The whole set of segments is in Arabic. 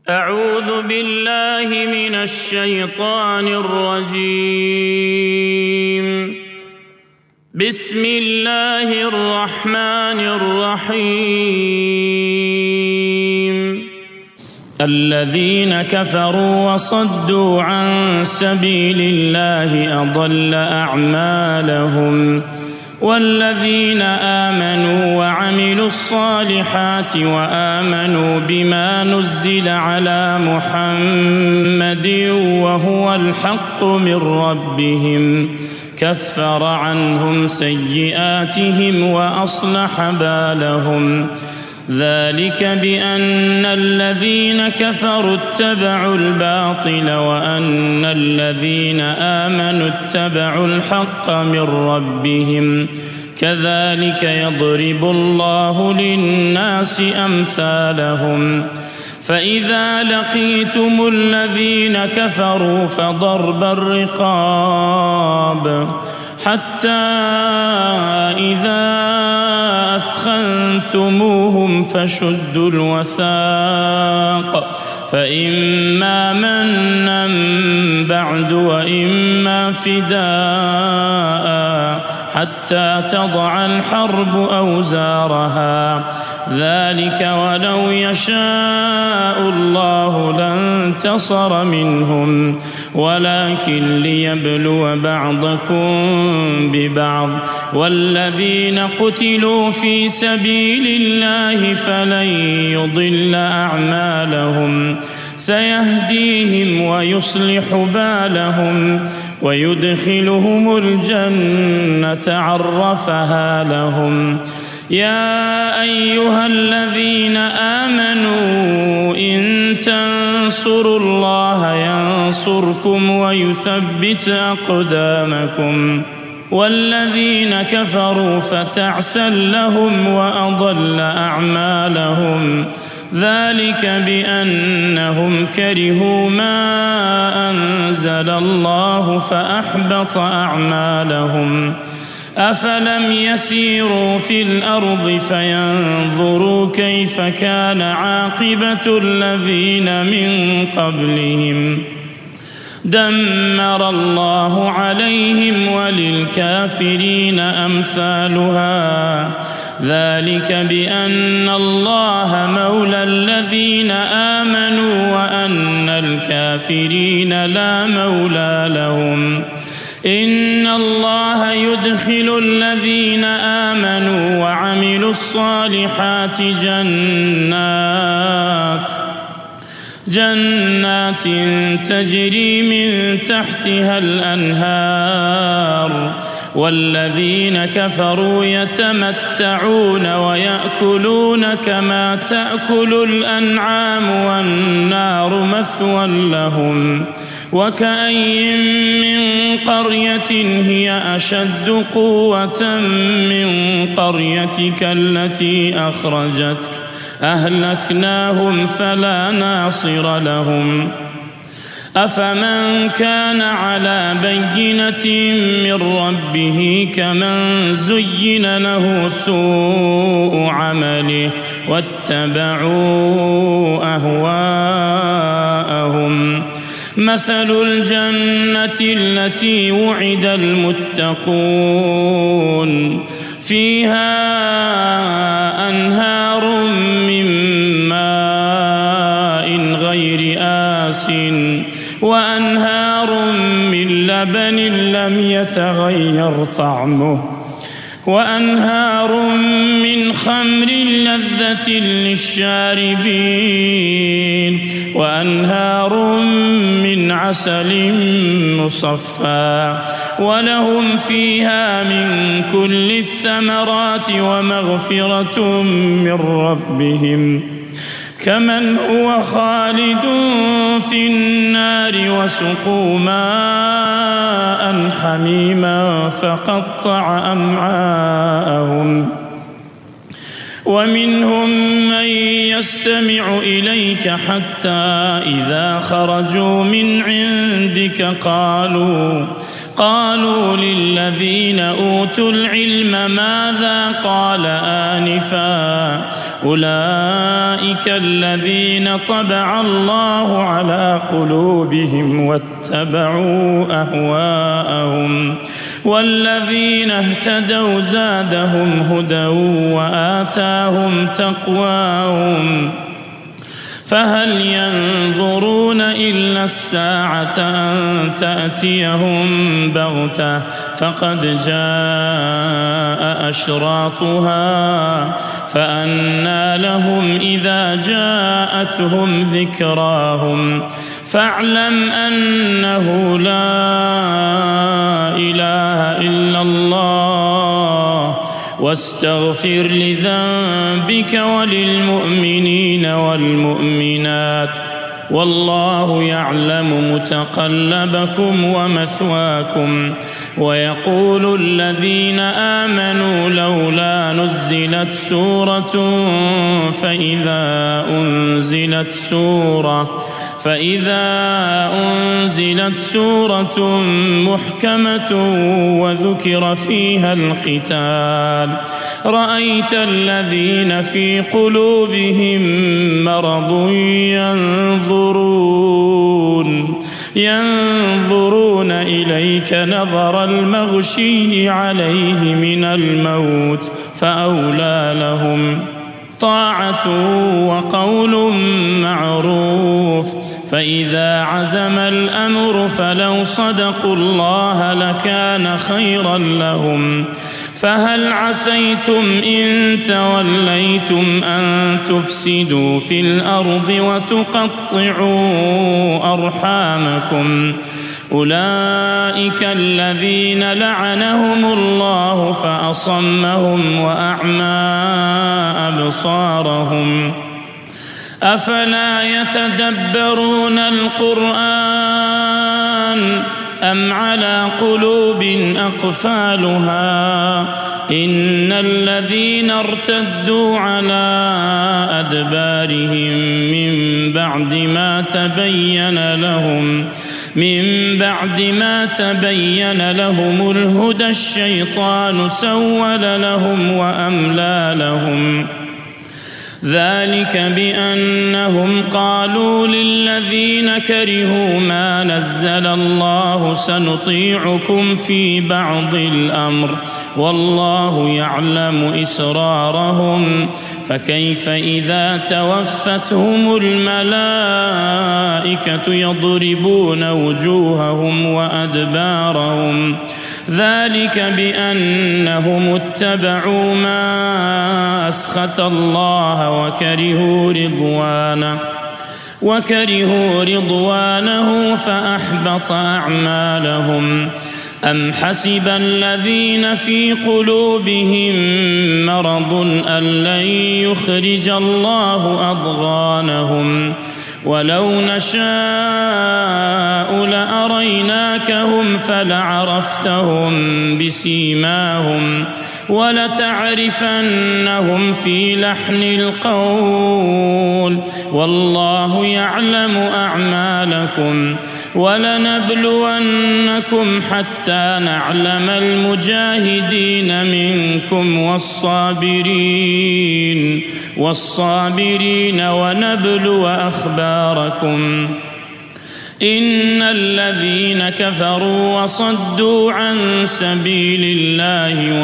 أعوذ بالله من الشيطان الرجيم. بسم الله الرحمن الرحيم. الذين كفروا وصدوا عن سبيل الله أضل أعمالهم، والذين آمنوا وعملوا الصالحات وآمنوا بما نزل على محمد وهو الحق من ربهم كفر عنهم سيئاتهم وأصلح بالهم. ذلك بأن الذين كفروا اتبعوا الباطل وأن الذين آمنوا اتبعوا الحق من ربهم، كذلك يضرب الله للناس أمثالهم. فإذا لقيتم الذين كفروا فضرب الرقاب حتى إذا أثخنتموهم فشدوا الوثاق، فإما منا بعد وإما فداء حتى تضع الحرب أوزارها. ذلك ولو يشاء الله لانتصر منهم، ولكن ليبلو بعضكم ببعض. والذين قتلوا في سبيل الله فلن يضل أعمالهم، سيهديهم ويصلح بالهم ويدخلهم الجنة عرفها لهم. يا أيها الذين آمنوا إن تنصروا الله ينصركم ويثبت أقدامكم. والذين كفروا فتعسا لهم وأضل أعمالهم. ذلك بأنهم كرهوا ما أنزل الله فأحبط أعمالهم. أفلم يسيروا في الأرض فينظروا كيف كان عاقبة الذين من قبلهم، دمر الله عليهم وللكافرين أمثالها. ذلك بأن الله مولى الذين آمنوا وأن الكافرين لا مولى لهم. إن الله يدخل الذين آمنوا وعملوا الصالحات جنات تجري من تحتها الأنهار. والذين كفروا يتمتعون ويأكلون كما تأكل الأنعام والنار مثوى لهم. وكأين من قرية هي أشد قوة من قريتك التي أخرجتك أهلكناهم فلا ناصر لهم. أفمن كان على بينة من ربه كمن زين له سوء عمله واتبعوا أهواءهم. مثل الجنة التي وعد المتقون فيها أنهار من ماء غير آسٍ وأنهار من لبن لم يتغير طعمه وأنهار من خمر لذة للشاربين وأنهار من عسل مصفى ولهم فيها من كل الثمرات ومغفرة من ربهم كمن هو خالد في النار وسقوا ماء حميما فقطع أمعاءهم. ومنهم من يستمع إليك حتى إذا خرجوا من عندك قالوا للذين أوتوا العلم ماذا قال آنفا أولئك الذين طبع الله على قلوبهم واتبعوا أهواءهم والذين اهتدوا زادهم هدى وآتاهم تقواهم فهل ينظرون إلا الساعة أن تأتيهم بغتة فقد جاء أشراطها فأنى لهم إذا جاءتهم ذكراهم فاعلم أنه لا إله إلا الله واستغفر لذنبك وللمؤمنين والمؤمنات والله يعلم متقلبكم ومثواكم ويقول الذين آمنوا لولا نزلت سورة فإذا أنزلت سورة محكمة وذكر فيها القتال رأيت الذين في قلوبهم مرض ينظرون إليك نظر المغشي عليه من الموت فأولى لهم طاعة وقول معروف فإذا عزم الأمر فلو صدقوا الله لكان خيرا لهم فهل عسيتم إن توليتم أن تفسدوا في الأرض وتقطعوا أرحامكم أولئك الذين لعنهم الله فأصمهم وأعمى أبصارهم أفلا يتدبرون القرآن أم على قلوب أقفالها إن الذين ارتدوا على أدبارهم من بعد ما تبين لهم الهدى الشيطان سول لهم وأملى لهم ذلك بأنهم قالوا للذين كرهوا ما نزل الله سنطيعكم في بعض الأمر والله يعلم إسرارهم فكيف إذا توفتهم الملائكة يضربون وجوههم وأدبارهم ذلك بأنهم اتبعوا ما أسخط الله وكرهوا رضوانه فأحبط أعمالهم أم حسب الذين في قلوبهم مرض أن لن يخرج الله أضغانهم ولو نشاء لأريناكهم فلعرفتهم بسيماهم ولتعرفنهم في لحن القول والله يعلم أعمالكم ولنبلونكم حتى نعلم المجاهدين منكم والصابرين ونبلو أخباركم إن الذين كفروا وصدوا عن سبيل الله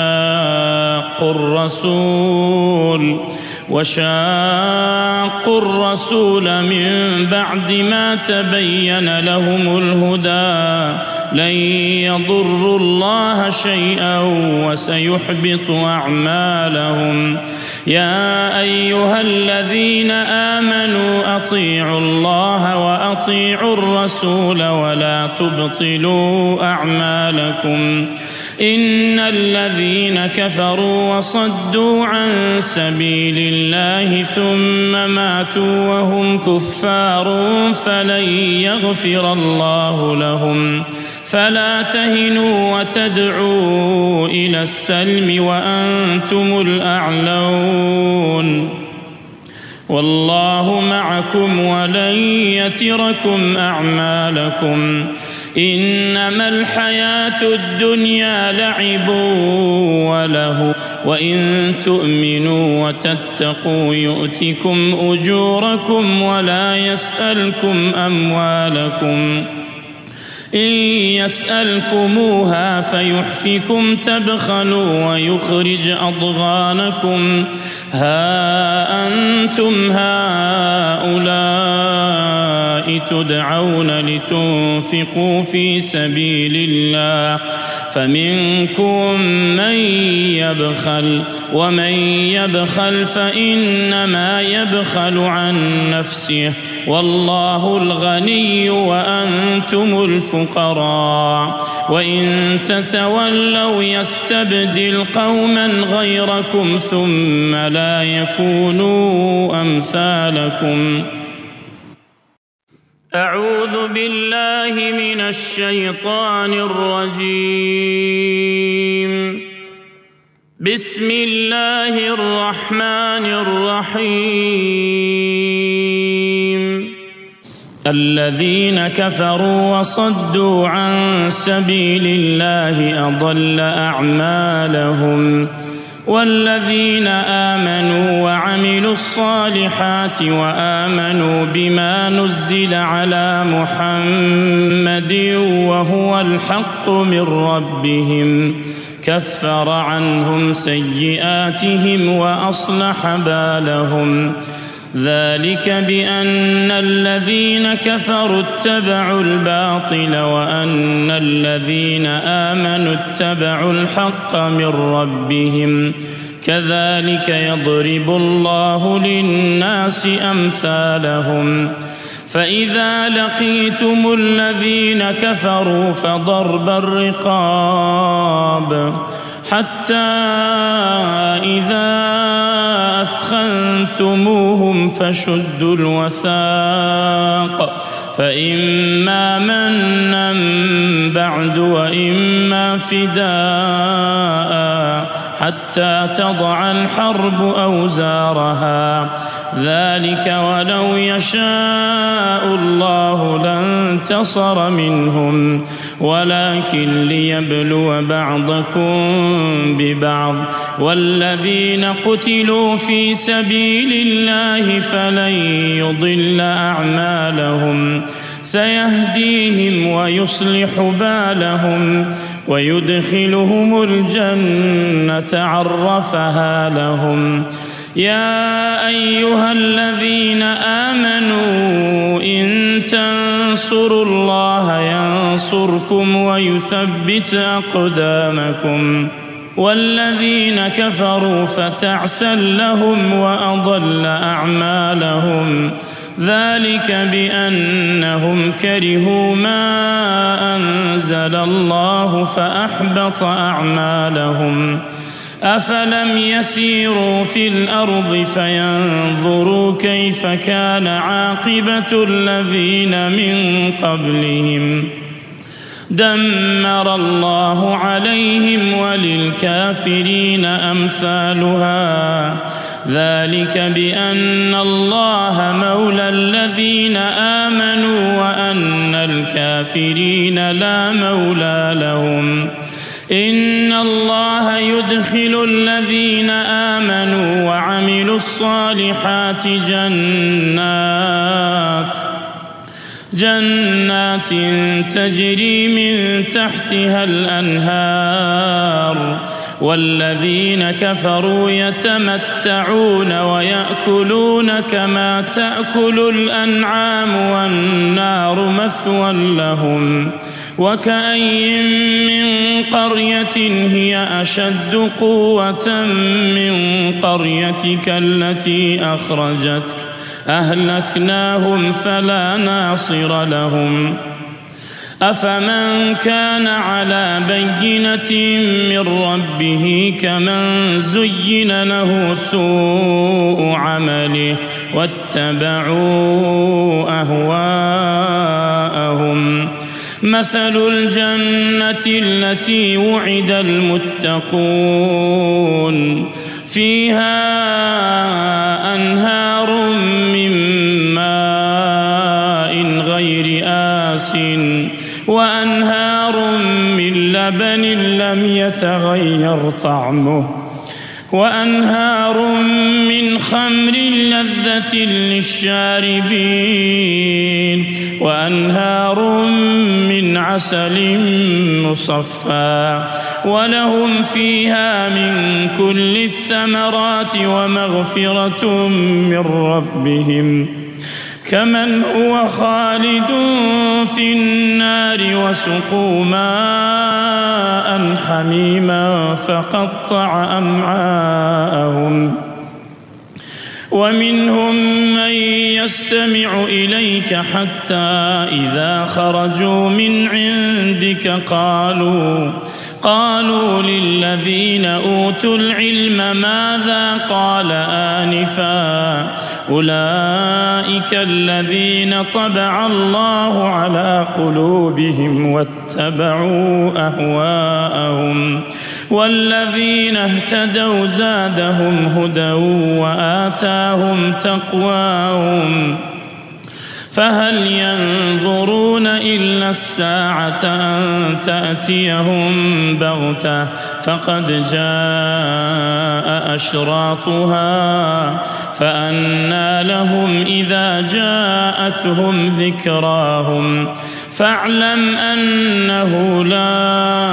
وشاقوا الرسول من بعد ما تبين لهم الهدى لن يضروا الله شيئا وسيحبط أعمالهم يا أيها الذين آمنوا أطيعوا الله وأطيعوا الرسول ولا تبطلوا أعمالكم إن الذين كفروا وصدوا عن سبيل الله ثم ماتوا وهم كفار فلن يغفر الله لهم فلا تهنوا وتدعوا إلى السلم وأنتم الأعلون والله معكم ولن يتركم أعمالكم إنما الحياة الدنيا لعب وله وإن تؤمنوا وتتقوا يؤتكم أجوركم ولا يسألكم أموالكم إن يسألكموها فيحفكم تبخلوا ويخرج أضغانكم ها أنتم هؤلاء تدعون لتنفقوا في سبيل الله فمنكم من يبخل ومن يبخل فإنما يبخل عن نفسه والله الغني وأنتم الفقراء وإن تتولوا يستبدل قوما غيركم ثم لا يكونوا أمثالكم. أعوذ بالله من الشيطان الرجيم. بسم الله الرحمن الرحيم. الذين كفروا وصدوا عن سبيل الله أضل أعمالهم والذين آمنوا وعملوا الصالحات وآمنوا بما نزل على محمد وهو الحق من ربهم كفر عنهم سيئاتهم وأصلح بالهم ذلك بأن الذين كفروا اتبعوا الباطل وأن الذين آمنوا اتبعوا الحق من ربهم كذلك يضرب الله للناس أمثالهم فإذا لقيتم الذين كفروا فضرب الرقاب حتى إذا أثخنتموهم فشدوا الوثاق فإما منا بعد وإما فداء حتى تضع الحرب أوزارها ذلك ولو يشاء الله لانتصر منهم ولكن ليبلو بعضكم ببعض والذين قتلوا في سبيل الله فلن يضل أعمالهم سيهديهم ويصلح بالهم ويدخلهم الجنة عرفها لهم. يا أيها الذين آمنوا إن تنصروا الله ينصركم ويثبت أقدامكم والذين كفروا فتعسا لهم وأضل أعمالهم ذلك بأنهم كرهوا ما أنزل الله فأحبط أعمالهم. أفلم يسيروا في الأرض فينظروا كيف كان عاقبة الذين من قبلهم دمر الله عليهم وللكافرين أمثالها ذلك بأن الله مولى الذين آمنوا وأن الكافرين لا مولى لهم. إن الله يدخل الذين آمنوا وعملوا الصالحات جنات تجري من تحتها الأنهار والذين كفروا يتمتعون ويأكلون كما تأكل الأنعام والنار مثوى لهم. وكأين من قرية هي أشد قوة من قريتك التي أخرجتك أهلكناهم فلا ناصر لهم. أفمن كان على بينة من ربه كمن زين له سوء عمله واتبعوا أهواءهم. مثل الجنة التي وعد المتقون فيها أنهار من ماء غير آسن وأنهار من لبن لم يتغير طعمه وأنهار من خمر لذة للشاربين وأنهار من عسل مصفى ولهم فيها من كل الثمرات ومغفرة من ربهم كمن هو خالد في النار وسقوا ماء حميما فقطع أمعاءهم ومنهم من يستمع إليك حتى إذا خرجوا من عندك قالوا للذين أوتوا العلم ماذا قال آنفا أولئك الذين طبع الله على قلوبهم واتبعوا أهواءهم والذين اهتدوا زادهم هدى وآتاهم تقواهم فهل ينظرون إلا الساعة أن تأتيهم بغتة فقد جاء أشراطها فأنى لهم إذا جاءتهم ذكراهم فاعلم أنه لا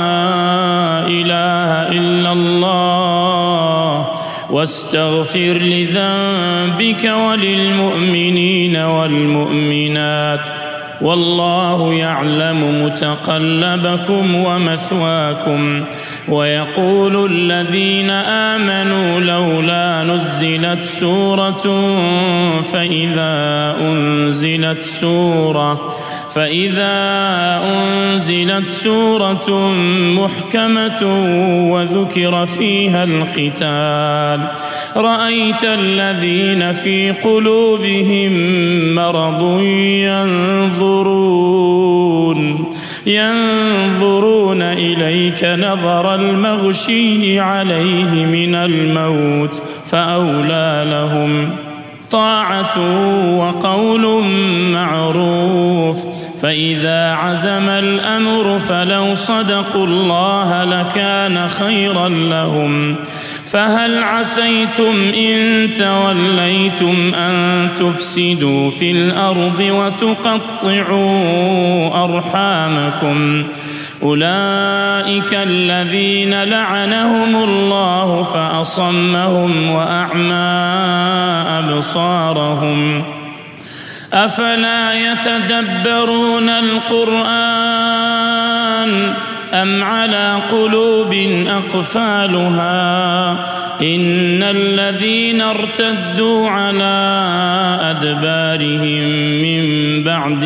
إله إلا الله واستغفر لذنبك وللمؤمنين والمؤمنات والله يعلم متقلبكم ومثواكم ويقول الذين آمنوا لولا نزلت سورة فإذا أنزلت سورة محكمة وذكر فيها القتال رأيت الذين في قلوبهم مرض ينظرون إليك نظر المغشي عليه من الموت فأولى لهم طاعة وقول معروف فإذا عزم الأمر فلو صدقوا الله لكان خيرا لهم فهل عسيتم إن توليتم أن تفسدوا في الأرض وتقطعوا أرحامكم أولئك الذين لعنهم الله فأصمهم وأعمى أبصارهم أفلا يتدبرون القرآن أم على قلوب أقفالها إن الذين ارتدوا على أدبارهم من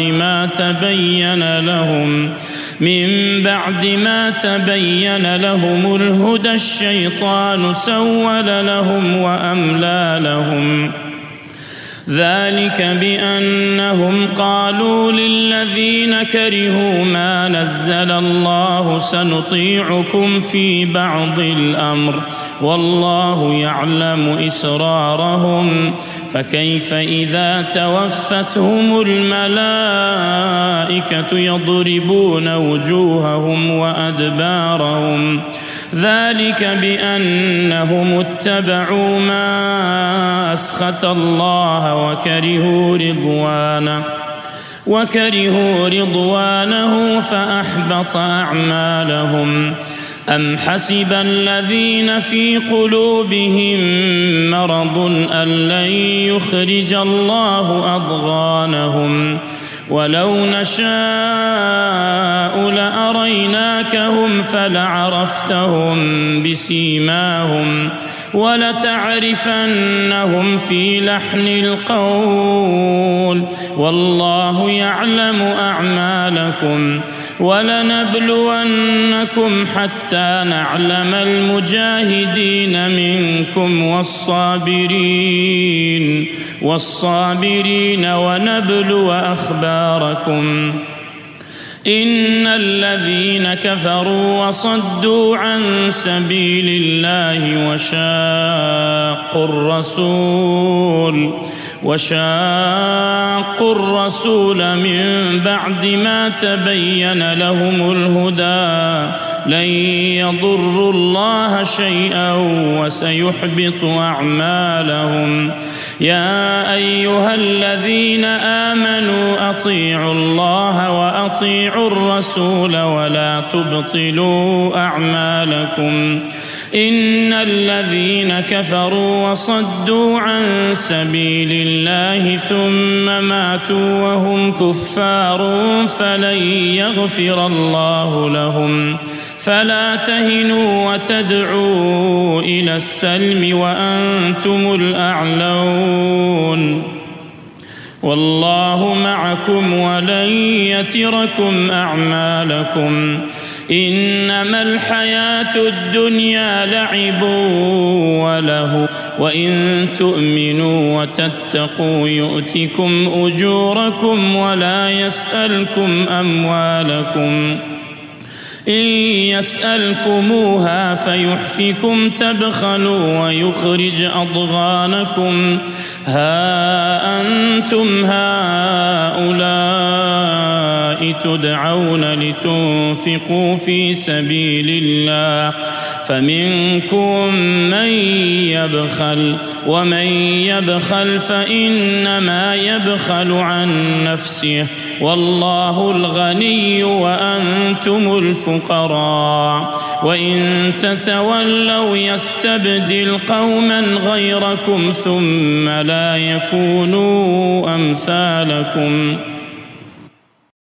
بعد ما تبين لهم الهدى الشيطان سول لهم وأملى لهم ذلك بأنهم قالوا للذين كرهوا ما نزل الله سنطيعكم في بعض الأمر والله يعلم إسرارهم فكيف إذا توفتهم الملائكة يضربون وجوههم وأدبارهم ذلك بأنهم اتبعوا ما أسخط الله وكرهوا رضوانه فأحبط أعمالهم أم حسب الذين في قلوبهم مرض أن لن يخرج الله أضغانهم ولو نشاء لأريناكهم فلعرفتهم بسيماهم ولتعرفنهم في لحن القول والله يعلم أعمالكم ولنبلونكم حتى نعلم المجاهدين منكم والصابرين ونبلو أخباركم إن الذين كفروا وصدوا عن سبيل الله وشاقوا الرسول وشاقوا الرسول من بعد ما تبين لهم الهدى لن يضروا الله شيئا وسيحبط أعمالهم. يا أيها الذين آمنوا أطيعوا الله وأطيعوا الرسول ولا تبطلوا أعمالكم. إن الذين كفروا وصدوا عن سبيل الله ثم ماتوا وهم كفار فلن يغفر الله لهم. فلا تهنوا وتدعوا إلى السلم وأنتم الأعلون والله معكم ولن يتركم أعمالكم. إنما الحياة الدنيا لعب وله وإن تؤمنوا وتتقوا يؤتكم أجوركم ولا يسألكم أموالكم. إن يسألكموها فيحفكم تبخلوا ويخرج أضغانكم. ها أنتم هؤلاء تدعون لتنفقوا في سبيل الله فمنكم من يبخل ومن يبخل فإنما يبخل عن نفسه والله الغني وأنتم الفقراء. وإن تتولوا يستبدل قوما غيركم ثم لا يكونوا أمثالكم.